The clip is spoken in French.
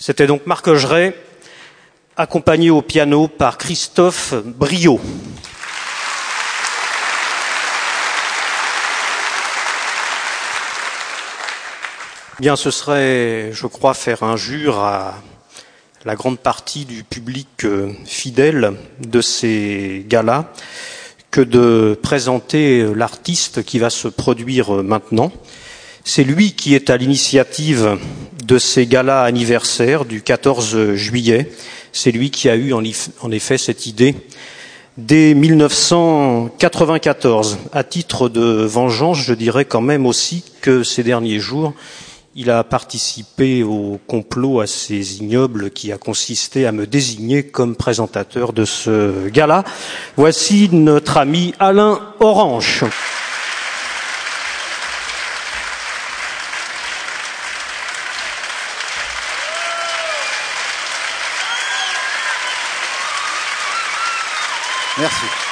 C'était donc Marc Augeret, accompagné au piano par Christophe Briot. Bien, ce serait, je crois, faire injure à la grande partie du public fidèle de ces galas que de présenter l'artiste qui va se produire maintenant. C'est lui qui est à l'initiative de ces galas anniversaires du 14 juillet. C'est lui qui a eu en effet cette idée dès 1994. À titre de vengeance, je dirais quand même aussi que ces derniers jours, il a participé au complot assez ignoble qui a consisté à me désigner comme présentateur de ce gala. Voici notre ami Alain Orange. Merci.